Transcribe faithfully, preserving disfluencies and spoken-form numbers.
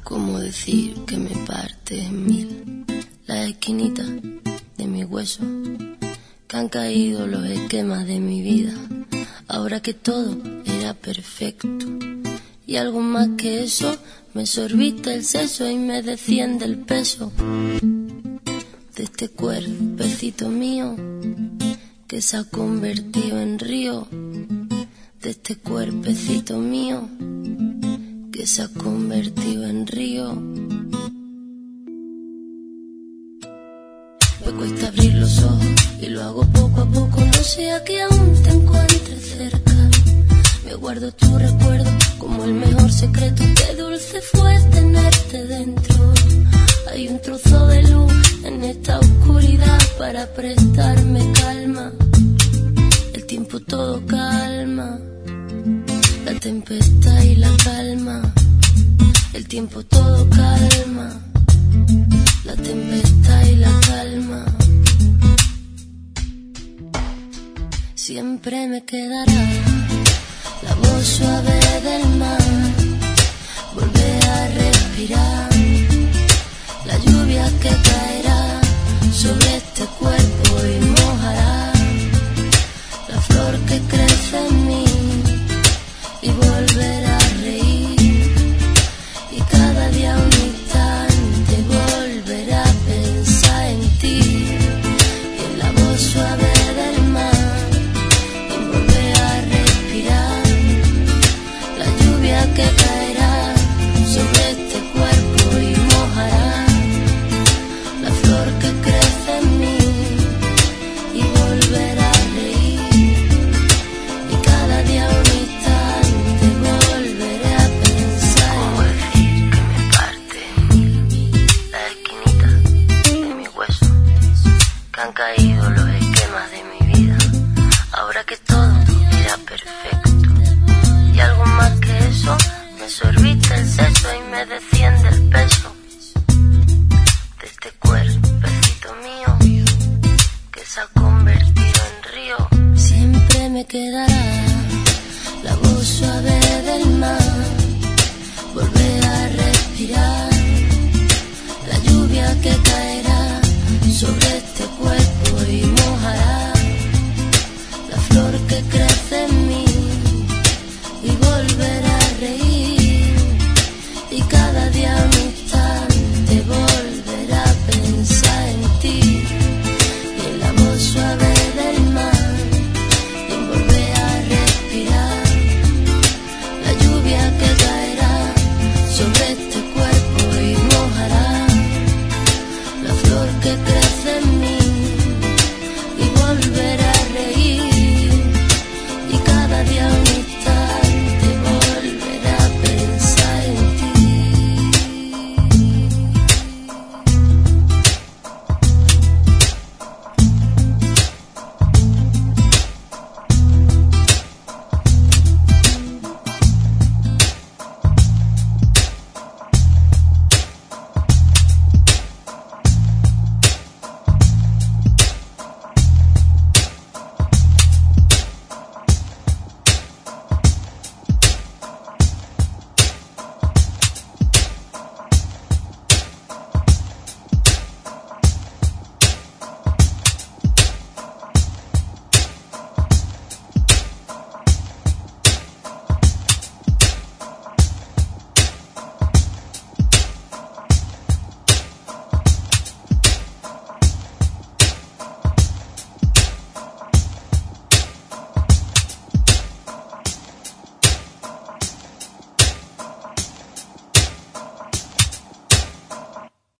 ¿Cómo decir que me parte en mil las esquinitas de mi hueso? Que han caído los esquemas de mi vida, ahora que todo era perfecto. Y algo más que eso, me sorbiste el seso y me desciende el peso de este cuerpecito mío que se ha convertido en río, de este cuerpecito mío que se ha convertido en río. Me cuesta abrir los ojos y lo hago poco a poco, no sea que aún te encuentres cerca. Me guardo tu recuerdo como el mejor secreto, qué dulce fue tenerte dentro. Hay un trozo de luz en esta oscuridad para prestarme calma. El tiempo todo calma, la tempestad y la calma. El tiempo todo calma, la tempestad y la calma. Siempre me quedará la voz suave del mar, volver a respirar, la lluvia que caerá sobre este cuerpo y mojará la flor que crece en mí, y volver a reír, y cada día un instante volver a pensar en ti, y en la voz suave del mar, y volver a respirar, la lluvia que caerá sobre este cuerpo y mojará la flor que crece en mí, y volver a reír, y cada día un instante volveré a pensar. ¿Cómo decir que me parte en mil la esquinita de mi hueso? Que han caído los esquemas de mi vida, ahora que todo era perfecto. Y algo más que eso, me sorbiste el seso y me desciende el peso de este cuerpecito mío que se ha convertido en río. Siempre me quedará la voz suave del mar, volver a respirar, la lluvia que caerá sobre este cuerpo y mojará la flor que crece en mí, y volver a reír, y cada día mi